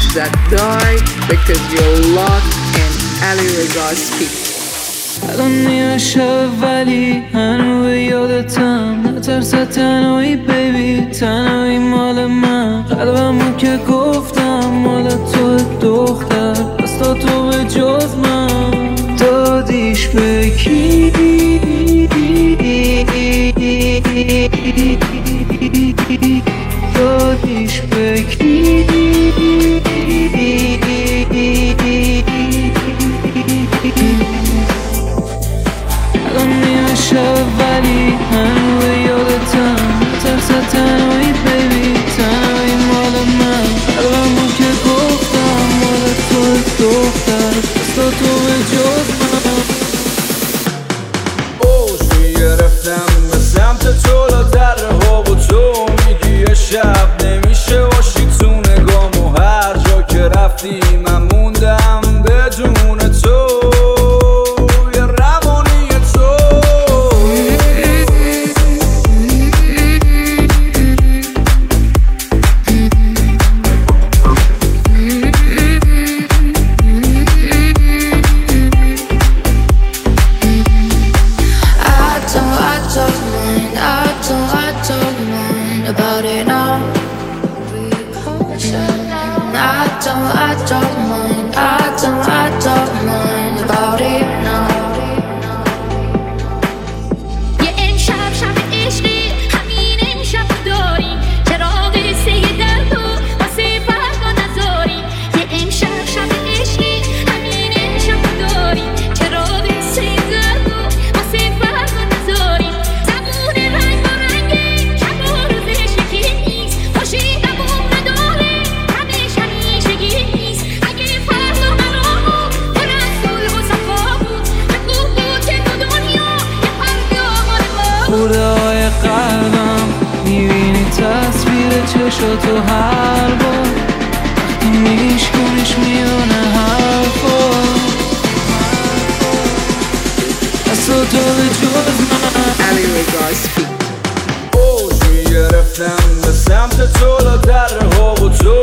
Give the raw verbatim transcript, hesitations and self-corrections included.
that die because you're locked in Ali Rega's feet. الان نیمه شب ولی هنو به یادتم، نترس تنهایی بیبی، تنهایی مال من. قلبمو که گفتم مال تو دختر، پس تا تو به جز من دادیش به کی؟ دادیش به کی؟ الان نیمه شب ولی هنو به یادتم، ترس تنهایی بیبی، تنهایی مال من. قلبمو که گفتم مال تو دختر، پس تا تو به جز من. اوشی گرفتم به سمت جلو در ها و تو میگی یه شب نمیشه باشی تو نگام و هر جا که رفتی من موندم بدون تو. About it now. I don't, I don't mind. I don't, I don't mind about it now. یه امشب شب عشقی، همین امشب داریم، چراغ سه در تو واسه فردا نذاریم. یه امشب شب عشقی، همین امشب داریم، چراغ سه در تو واسه فردا نذاریم. زبون رنگ با رنگی شب و روزش یکی نیست، خوشی دوام نداره همش همیشگی نیست. اگه فردا قرار پر از صلح و صفا بود، بگو بود که تو دنیا یه فردا مال ما بود. خورده های قلبم میبینی تصویر چشاتو هر بار، وقتی میگیش کنش میونه حرفا، از تو تو به جز من. Ali Rega's feet. اوشی گرفتم به سمت جلو در ها و تو